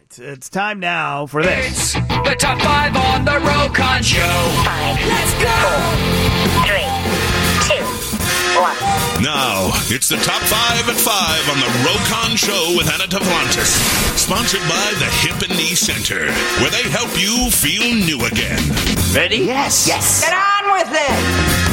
it's time now for this. It's the Top 5 on the Rokon Show. 5, Let's go! 4, 3, 2, 1. Now, it's the Top 5 at 5 on the Rokon Show with Anna Tavlantis. Sponsored by the Hip and Knee Center, where they help you feel new again. Ready? Yes. Get on with it!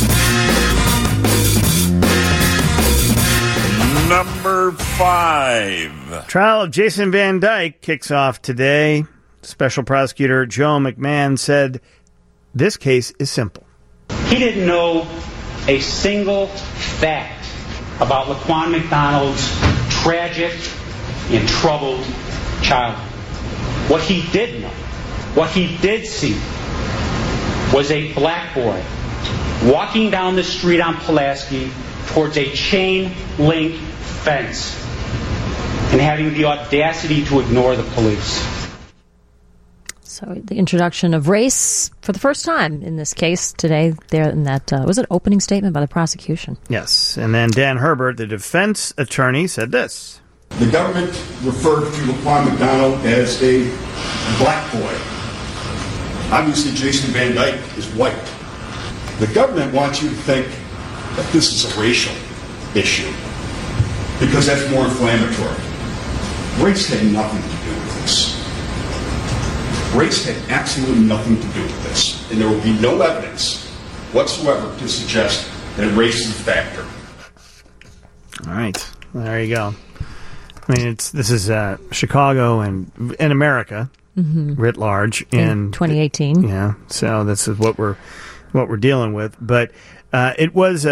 Number 5. Trial of Jason Van Dyke kicks off today. Special prosecutor Joe McMahon said this case is simple. He didn't know a single fact about Laquan McDonald's tragic and troubled childhood. What he did know, what he did see, was a black boy walking down the street on Pulaski towards a chain link fence and having the audacity to ignore the police. So the introduction of race for the first time in this case today there in that was an opening statement by the prosecution. Yes, and then Dan Herbert, the defense attorney, said this. The government referred to Laquan McDonald as a black boy. Obviously, Jason Van Dyke is white. The government wants you to think that this is a racial issue because that's more inflammatory. Race had nothing to do with this. Race had absolutely nothing to do with this, and there will be no evidence whatsoever to suggest that race is a factor. All right, there you go. I mean, this is Chicago and in America writ large in 2018. Yeah, so this is what we're dealing with. But it was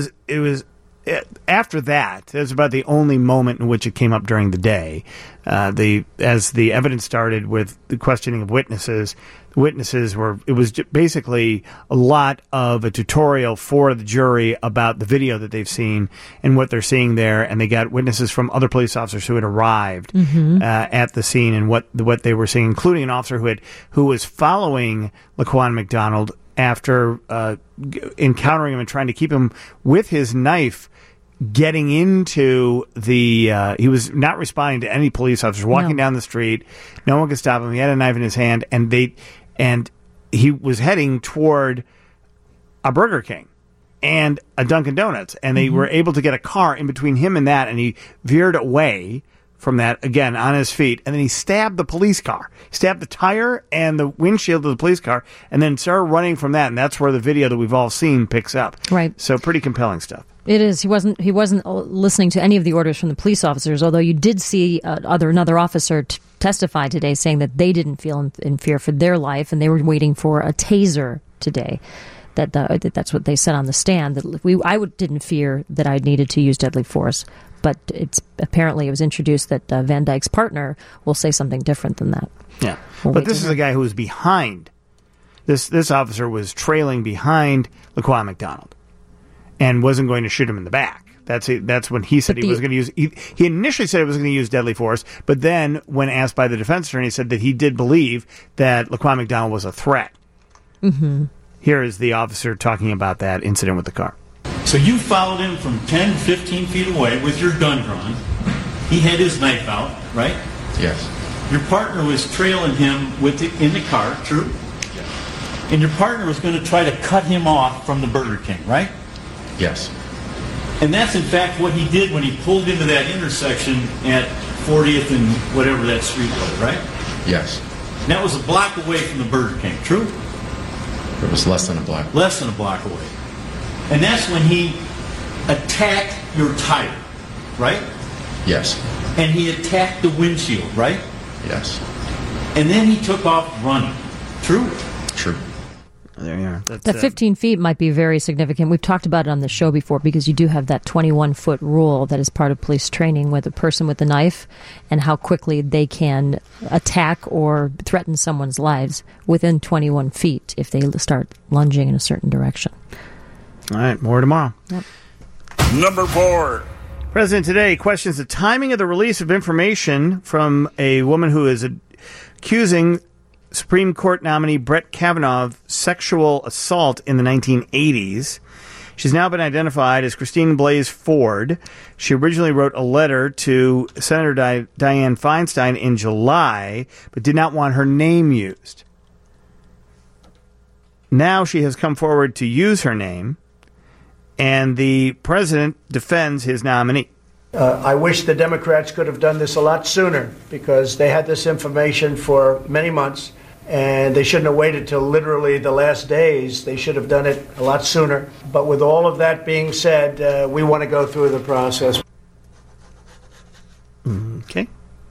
after that. It was about the only moment in which it came up during the day. As the evidence started with the questioning of witnesses. The witnesses it was basically a lot of a tutorial for the jury about the video that they've seen and what they're seeing there, and they got witnesses from other police officers who had arrived at the scene and what they were seeing, including an officer who was following Laquan McDonald after encountering him and trying to keep him with his knife. Getting into he was not responding to any police officers. Walking down the street, no one could stop him. He had a knife in his hand, and he was heading toward a Burger King and a Dunkin' Donuts, and they were able to get a car in between him and that, and he veered away from that again on his feet, and then he stabbed the police car, stabbed the tire and the windshield of the police car, and then started running from that, and that's where the video that we've all seen picks up. Right. So pretty compelling stuff. It is. He wasn't listening to any of the orders from the police officers, although you did see another officer testify today saying that they didn't feel in fear for their life and they were waiting for a taser today. That's what they said on the stand. That I didn't fear that I needed to use deadly force, but apparently it was introduced that Van Dyke's partner will say something different than that. Yeah, but this is a guy who was behind. This officer was trailing behind Laquan McDonald. And wasn't going to shoot him in the back. That's when he said he was going to use. He initially said he was going to use deadly force, but then when asked by the defense attorney, he said that he did believe that Laquan McDonald was a threat. Mm-hmm. Here is the officer talking about that incident with the car. So you followed him from 10, 15 feet away with your gun drawn. He had his knife out, right? Yes. Your partner was trailing him in the car, true? Yes. And your partner was going to try to cut him off from the Burger King, right? Yes. And that's in fact what he did when he pulled into that intersection at 40th and whatever that street was, right? Yes. And that was a block away from the Burger King, true? It was less than a block. Less than a block away. And that's when he attacked your tire, right? Yes. And he attacked the windshield, right? Yes. And then he took off running, true? True. There you are. That 15 feet might be very significant. We've talked about it on the show before because you do have that 21-foot rule that is part of police training with a person with a knife and how quickly they can attack or threaten someone's lives within 21 feet if they start lunging in a certain direction. All right, more tomorrow. Yep. Number 4. President today questions the timing of the release of information from a woman who is accusing Supreme Court nominee Brett Kavanaugh of sexual assault in the 1980s. She's now been identified as Christine Blasey Ford. She originally wrote a letter to Senator Dianne Feinstein in July, but did not want her name used. Now she has come forward to use her name, and the president defends his nominee. I wish the Democrats could have done this a lot sooner, because they had this information for many months, and they shouldn't have waited till literally the last days. They should have done it a lot sooner. But with all of that being said, we want to go through the process. Okay.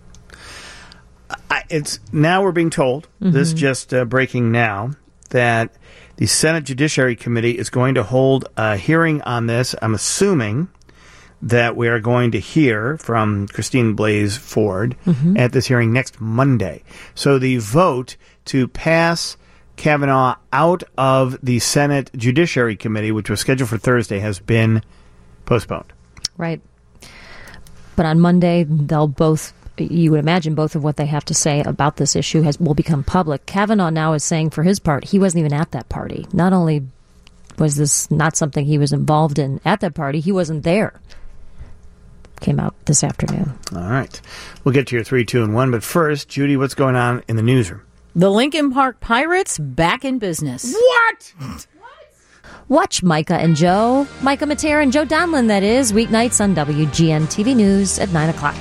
It's now we're being told, this just breaking now, that the Senate Judiciary Committee is going to hold a hearing on this. I'm assuming that we are going to hear from Christine Blasey Ford at this hearing next Monday. So the vote to pass Kavanaugh out of the Senate Judiciary Committee, which was scheduled for Thursday, has been postponed. Right. But on Monday, they'll both, you would imagine both of what they have to say about this issue will become public. Kavanaugh now is saying for his part, he wasn't even at that party. Not only was this not something he was involved in at that party, he wasn't there. Came out this afternoon. All right. We'll get to your 3, 2, and 1. But first, Judy, what's going on in the newsroom? The Lincoln Park Pirates back in business. What? Watch Micah and Joe. Micah Matera and Joe Donlin, that is, weeknights on WGN TV News at 9 o'clock.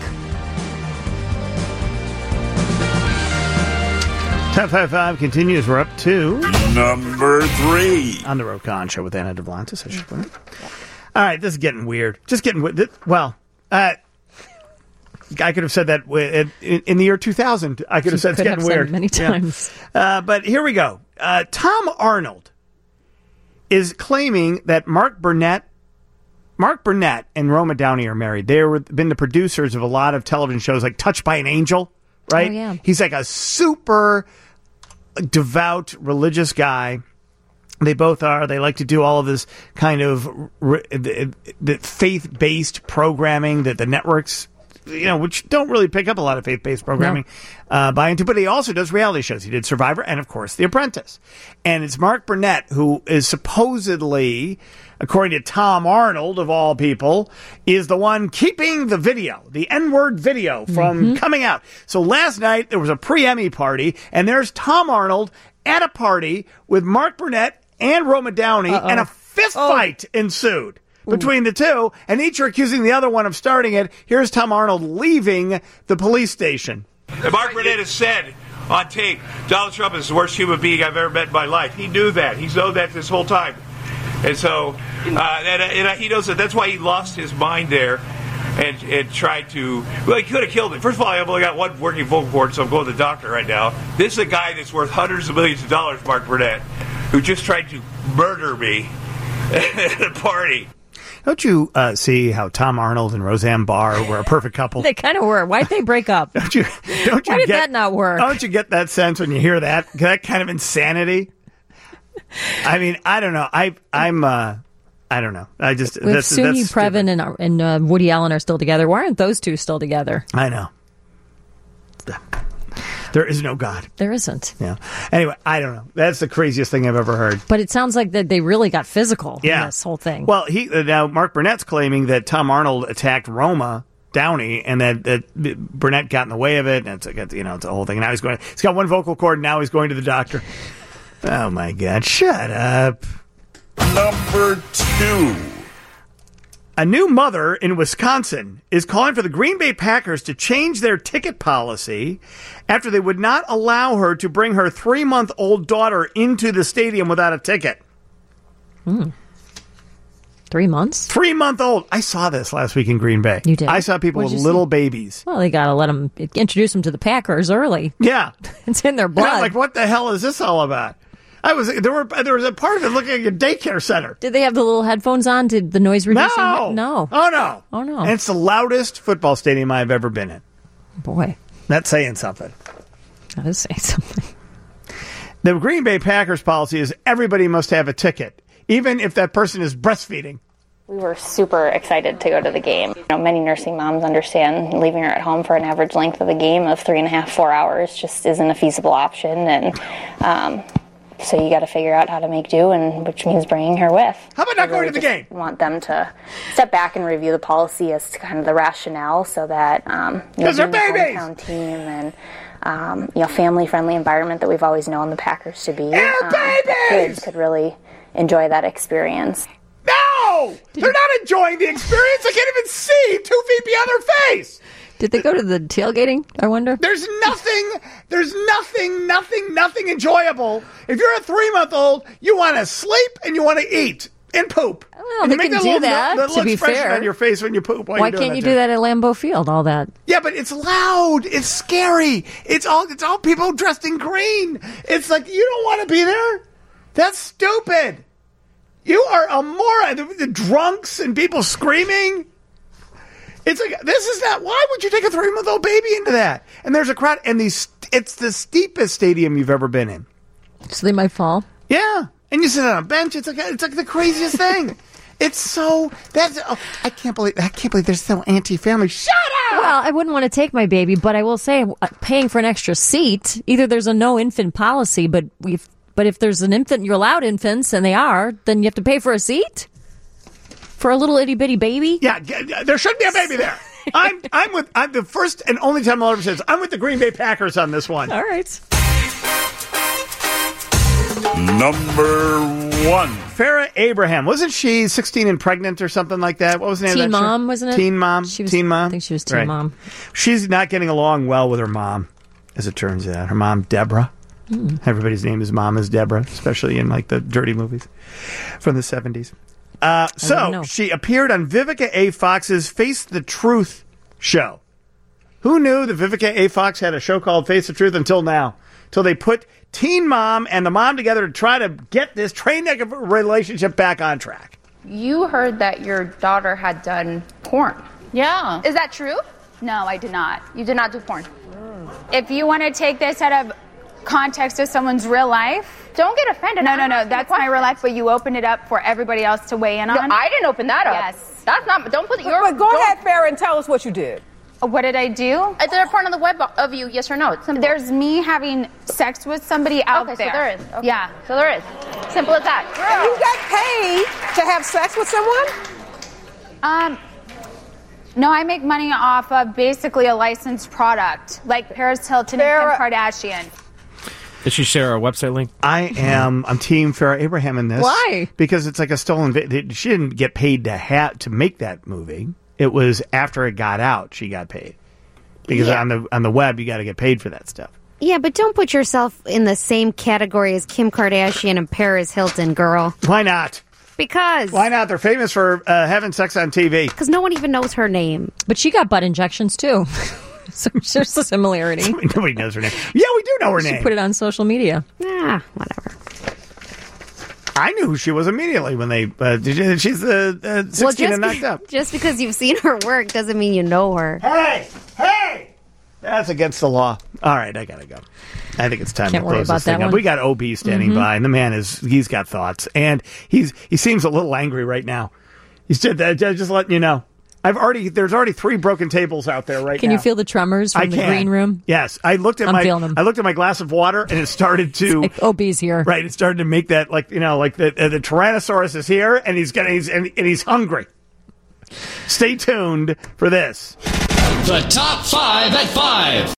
Top 5 continues. We're up to number 3 on the Rokan Show with Anna Devlantis. I should put it. All right, this is getting weird. Just getting well. I could have said that in the year 2000. I could have said it's getting weird many times. Yeah. But here we go. Tom Arnold is claiming that Mark Burnett and Roma Downey are married. They've been the producers of a lot of television shows like Touched by an Angel, right? Oh, yeah. He's like a super devout religious guy. They both are. They like to do all of this kind of the faith-based programming that the networks, which don't really pick up a lot of faith-based programming, buy into. But he also does reality shows. He did Survivor and, of course, The Apprentice. And it's Mark Burnett who is supposedly, according to Tom Arnold, of all people, is the one keeping the video, the N-word video, from coming out. So last night there was a pre-Emmy party, and there's Tom Arnold at a party with Mark Burnett and Roma Downey, and a fist fight ensued between the two, and each are accusing the other one of starting it. Here's Tom Arnold leaving the police station. Mark Burnett has said on tape, Donald Trump is the worst human being I've ever met in my life. He knew that. He's known that this whole time. And so he knows that. That's why he lost his mind there and tried to, he could have killed him. First of all, I've only got one working vocal cord, so I'm going to the doctor right now. This is a guy that's worth hundreds of millions of dollars, Mark Burnett, who just tried to murder me at a party. Don't you see how Tom Arnold and Roseanne Barr were a perfect couple? They kind of were. Why'd they break up? Don't you Why did that not work? Don't you get that sense when you hear that kind of insanity? I mean, I don't know. I don't know. I just if Soon-Yi Previn and Woody Allen are still together, why aren't those two still together? I know. There is no God. There isn't. Yeah. Anyway, I don't know. That's the craziest thing I've ever heard. But it sounds like that they really got physical in this whole thing. Well, now Mark Burnett's claiming that Tom Arnold attacked Roma Downey and that Burnett got in the way of it, and it's a whole thing. Now he's got one vocal cord, and now he's going to the doctor. Oh my God! Shut up. Number 2. A new mother in Wisconsin is calling for the Green Bay Packers to change their ticket policy after they would not allow her to bring her 3-month-old daughter into the stadium without a ticket. 3 months? 3-month-old. I saw this last week in Green Bay. You did? I saw people with little babies. Well, they got to let them introduce them to the Packers early. Yeah. It's in their blood. And I'm like, what the hell is this all about? There was a part of it looking like a daycare center. Did they have the little headphones on? Did the noise reducing? No. Oh, no. And it's the loudest football stadium I've ever been in. Boy. That's saying something. That is saying something. The Green Bay Packers policy is everybody must have a ticket, even if that person is breastfeeding. We were super excited to go to the game. Many nursing moms understand leaving her at home for an average length of a game of 3.5, 4 hours just isn't a feasible option. And So you got to figure out how to make do, and which means bringing her with. How about not going to the game? Want them to step back and review the policy as to kind of the rationale, so that because they're babies. The hometown team and family-friendly environment that we've always known the Packers to be. Kids could really enjoy that experience. No, they're not enjoying the experience. They can't even see 2 feet beyond their face. Did they go to the tailgating, I wonder? There's nothing enjoyable. If you're a 3-month-old, you want to sleep and you want to eat and poop. Well, and they can do that, little to be expression fair. on your face when you poop. Why can't you do that at Lambeau Field, all that? Yeah, but it's loud. It's scary. It's all people dressed in green. It's like, you don't want to be there? That's stupid. You are a moron. The drunks and people screaming. It's like, this is not, why would you take a 3-month-old baby into that? And there's a crowd, and it's the steepest stadium you've ever been in. So they might fall? Yeah. And you sit on a bench. It's like the craziest thing. It's so, I can't believe they're so anti-family. Shut up! Well, I wouldn't want to take my baby, but I will say, paying for an extra seat, either there's a no infant policy, but if there's an infant, you're allowed infants, and they are, then you have to pay for a seat? For a little itty-bitty baby? Yeah, there should be a baby there. I'm the first and only time I'll ever say this. I'm with the Green Bay Packers on this one. All right. Number 1. Farrah Abraham. Wasn't she 16 and pregnant or something like that? What was the name of that Teen Mom, show? wasn't it? Teen Mom. Teen Mom. I think she was Teen Mom. She's not getting along well with her mom, as it turns out. Her mom, Deborah. Everybody's name is mom is Deborah, especially in like the dirty movies from the 70s. So she appeared on Vivica A. Fox's Face the Truth show. Who knew that Vivica A. Fox had a show called Face the Truth until now? Till they put Teen Mom and the mom together to try to get this train wreck of a relationship back on track. You heard that your daughter had done porn. Yeah. Is that true? No, I did not. You did not do porn. If you want to take this out of context of someone's real life, don't get offended. No, that's my real life, but you opened it up for everybody else to weigh in on. No, I didn't open that up. Yes. That's not, don't put your... But go ahead, Farrah, and tell us what you did. What did I do? Is there a porn on the web of you, yes or no? It's simple. There's me having sex with somebody out there. there. So there is. Okay. Yeah. So there is. Simple as that. And you got paid to have sex with someone? No, I make money off of basically a licensed product, like Paris Hilton and Kim Kardashian. Did she share our website link? I'm Team Farrah Abraham in this. Why? Because it's like a stolen. She didn't get paid to make that movie. It was after it got out she got paid. Because on the web you got to get paid for that stuff. Yeah, but don't put yourself in the same category as Kim Kardashian and Paris Hilton, girl. Why not? Because. Why not? They're famous for having sex on TV. Because no one even knows her name. But she got butt injections too. So there's a similarity. Nobody knows her name. Yeah, we do know her name. She put it on social media. Whatever. I knew who she was immediately when they. She's the 16 and knocked up. Just because you've seen her work doesn't mean you know her. Hey! That's against the law. All right, I gotta go. I think it's time Can't to worry close about this thing that up. one. We got OB standing by, and the man he's got thoughts, and he seems a little angry right now. He's just letting you know. There's already 3 broken tables out there right now. Can you feel the tremors from the green room? Yes, I looked at my glass of water, and it started to. Like OB's here, right? It started to make that like the Tyrannosaurus is here, and he's hungry. Stay tuned for this. The top 5 at 5.